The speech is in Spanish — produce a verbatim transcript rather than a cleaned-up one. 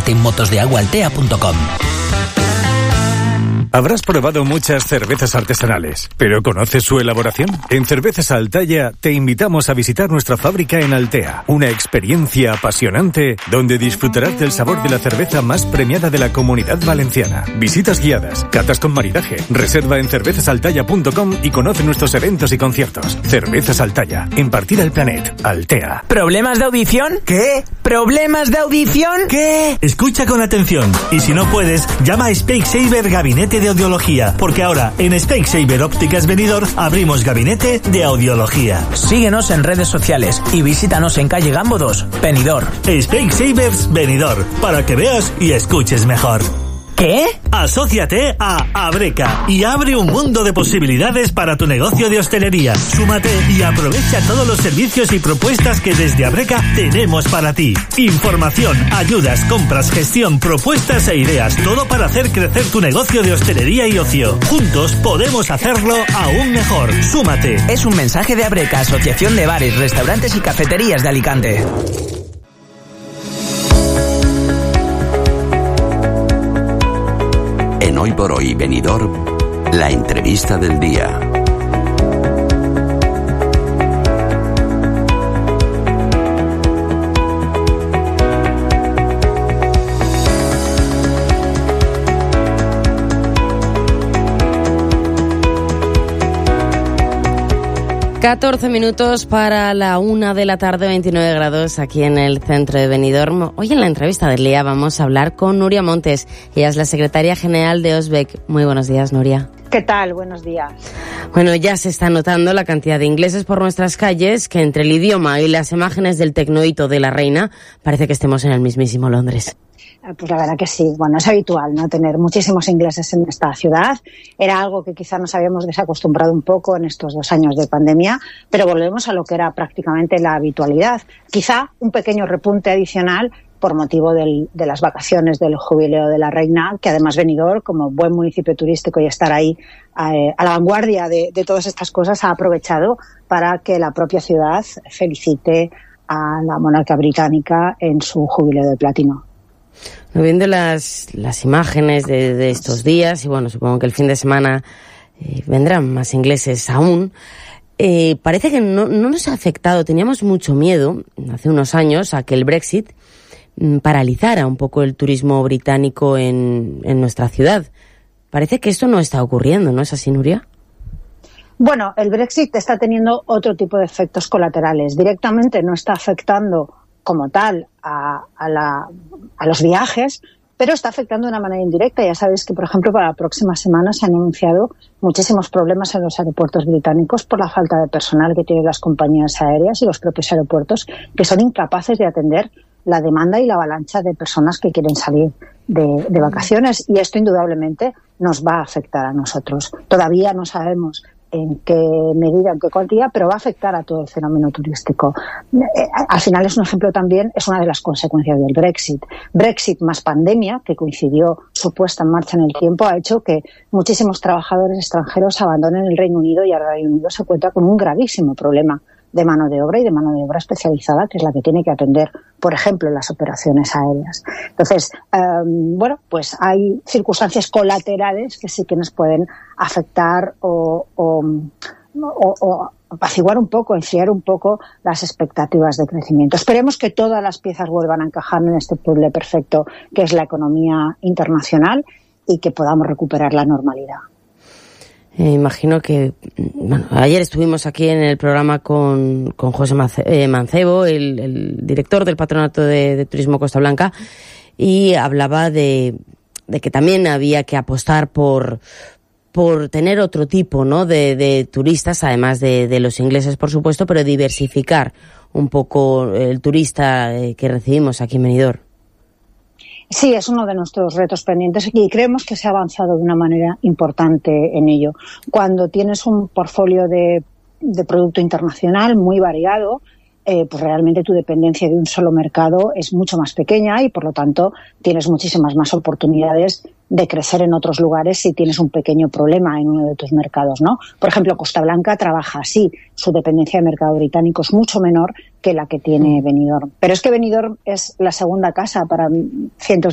Infórmate en motos de agua altea punto com. Habrás probado muchas cervezas artesanales, ¿pero conoces su elaboración? En Cervezas Altaya te invitamos a visitar nuestra fábrica en Altea, una experiencia apasionante donde disfrutarás del sabor de la cerveza más premiada de la Comunidad Valenciana. Visitas guiadas, catas con maridaje, reserva en cervezas altaya punto com y conoce nuestros eventos y conciertos. Cervezas Altaya, en Partida el Planet, Altea. ¿Problemas de audición? ¿Qué? ¿Problemas de audición? ¿Qué? Escucha con atención y si no puedes, llama a Specsavers Gabinete de Audiología, porque ahora en Specsavers Ópticas Benidorm abrimos Gabinete de Audiología. Síguenos en redes sociales y visítanos en calle Gambo dos, Benidorm. Specsavers Benidorm, para que veas y escuches mejor. ¿Qué? Asóciate a Abreca y abre un mundo de posibilidades para tu negocio de hostelería. Súmate y aprovecha todos los servicios y propuestas que desde Abreca tenemos para ti. Información, ayudas, compras, gestión, propuestas e ideas. Todo para hacer crecer tu negocio de hostelería y ocio. Juntos podemos hacerlo aún mejor. Súmate. Es un mensaje de Abreca, Asociación de Bares, Restaurantes y Cafeterías de Alicante. En Hoy por Hoy Benidorm, la entrevista del día. catorce minutos para la una de la tarde, veintinueve grados aquí en el centro de Benidorm. Hoy en la entrevista del día vamos a hablar con Nuria Montes. Ella es la secretaria general de OSBEC. Muy buenos días, Nuria. ¿Qué tal? Buenos días. Bueno, ya se está notando la cantidad de ingleses por nuestras calles, que entre el idioma y las imágenes del tecnohito de la reina, parece que estemos en el mismísimo Londres. Pues la verdad que sí. Bueno, es habitual, ¿no?, tener muchísimos ingleses en esta ciudad. Era algo que quizá nos habíamos desacostumbrado un poco en estos dos años de pandemia, pero volvemos a lo que era prácticamente la habitualidad. Quizá un pequeño repunte adicional por motivo del, de las vacaciones del jubileo de la reina, que además Benidorm, como buen municipio turístico y estar ahí eh, a la vanguardia de, de todas estas cosas, ha aprovechado para que la propia ciudad felicite a la monarca británica en su jubileo de platino. Viendo las, las imágenes de, de estos días, y bueno, supongo que el fin de semana eh, vendrán más ingleses aún, eh, parece que no, no nos ha afectado. Teníamos mucho miedo hace unos años a que el Brexit mm, paralizara un poco el turismo británico en, en nuestra ciudad. Parece que esto no está ocurriendo, ¿no es así, Nuria? Bueno, el Brexit está teniendo otro tipo de efectos colaterales. Directamente no está afectando como tal a, a, la, a los viajes, pero está afectando de una manera indirecta. Ya sabéis que, por ejemplo, para la próxima semana se han anunciado muchísimos problemas en los aeropuertos británicos por la falta de personal que tienen las compañías aéreas y los propios aeropuertos, que son incapaces de atender la demanda y la avalancha de personas que quieren salir de, de vacaciones. Y esto indudablemente nos va a afectar a nosotros. Todavía no sabemos en qué medida, en qué cuantía, pero va a afectar a todo el fenómeno turístico. Al final es un ejemplo también, es una de las consecuencias del Brexit. Brexit más pandemia, que coincidió su puesta en marcha en el tiempo, ha hecho que muchísimos trabajadores extranjeros abandonen el Reino Unido y ahora el Reino Unido se encuentra con un gravísimo problema de mano de obra y de mano de obra especializada, que es la que tiene que atender, por ejemplo, las operaciones aéreas. Entonces, eh, bueno, pues hay circunstancias colaterales que sí que nos pueden afectar o, o, o, o apaciguar un poco, enfriar un poco las expectativas de crecimiento. Esperemos que todas las piezas vuelvan a encajar en este puzzle perfecto que es la economía internacional y que podamos recuperar la normalidad. Eh, imagino que, bueno, ayer estuvimos aquí en el programa con, con José Mancebo, el, el director del Patronato de, de Turismo Costa Blanca, y hablaba de, de que también había que apostar por, por tener otro tipo, ¿no?, de, de turistas, además de, de los ingleses, por supuesto, pero diversificar un poco el turista que recibimos aquí en Benidorm. Sí, es uno de nuestros retos pendientes y creemos que se ha avanzado de una manera importante en ello. Cuando tienes un portfolio de, de producto internacional muy variado, eh, pues realmente tu dependencia de un solo mercado es mucho más pequeña y por lo tanto tienes muchísimas más oportunidades de crecer en otros lugares si tienes un pequeño problema en uno de tus mercados, ¿no? Por ejemplo, Costa Blanca trabaja así. Su dependencia de mercado británico es mucho menor que la que tiene Benidorm. Pero es que Benidorm es la segunda casa para cientos